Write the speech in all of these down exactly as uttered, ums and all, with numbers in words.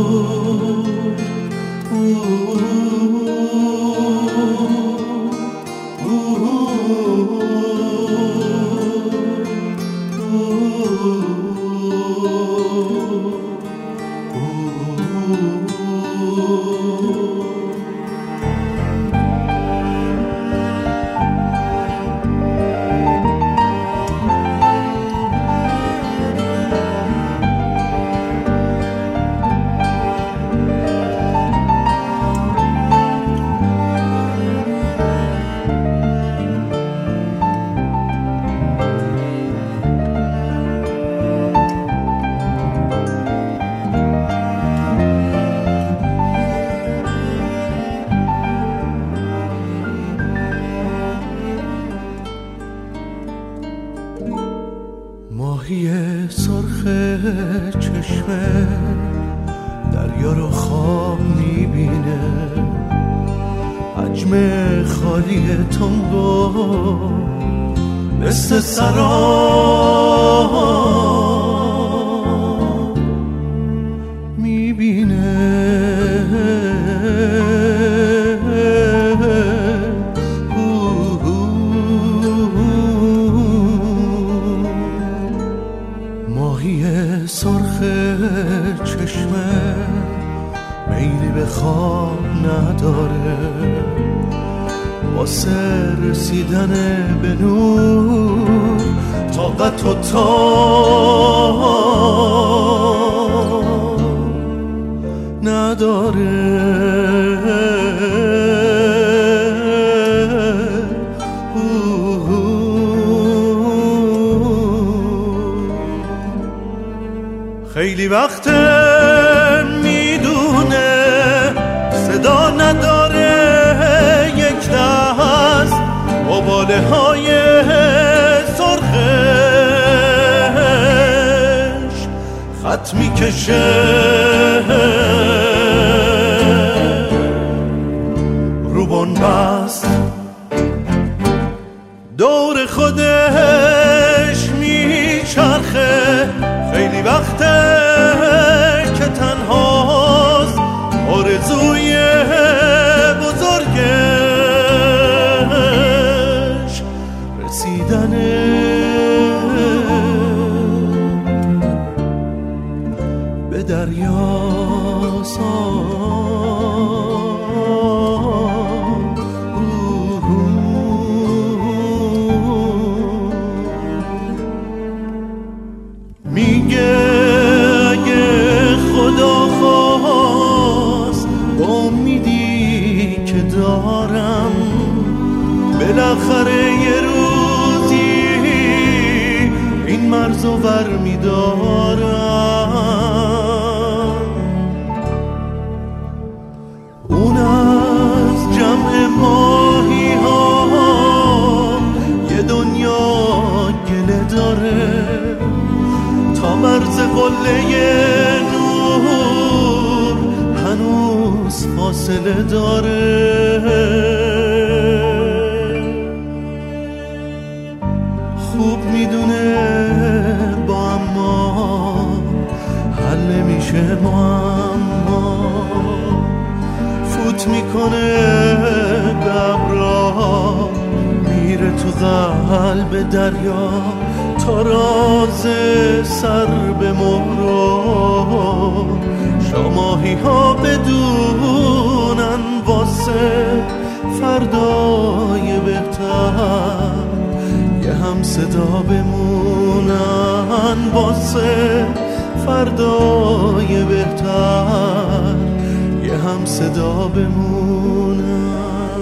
ماهی سرخ چشمه دریا رو خواب میبینه، حجم خالی تنگو مثل سراب میبینه. ماهی سرخ چشمه میلی به خواب نداره، واسه رسیدن به نور طاقت و تاب نداره. خیلی وقت میدونه صدا نداره، یک دست قباله های سرخش خط میکشه رو بنبست، دور خودش میچرخه. خیلی وقته که تنهاست، آرزوی بزرگش رسیدنه به دریاست. میگه اگه خدا خواست با امیدی که دارم بالاخره یه روزی این مرزو ور میدارم. اون از جمع ماهی ها یه دنیا گله داره، تا مرز قله نور هنوز فاصله داره. خوب میدونه با اما حل نمیشه معما، فوت میکنه به ابرا، میره تو قلب دریا تا راز سر به مهرو. شماهی ها بدونن واسه فردای بهتر یه هم صدا بمونن، واسه فردای بهتر یه هم صدا بمونن.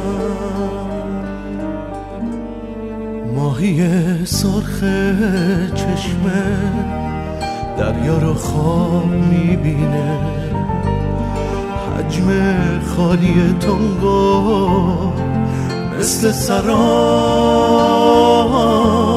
ماهی سرخ چشمه دریا رو خواب میبینه، حجم خالی تنگو مثل سراب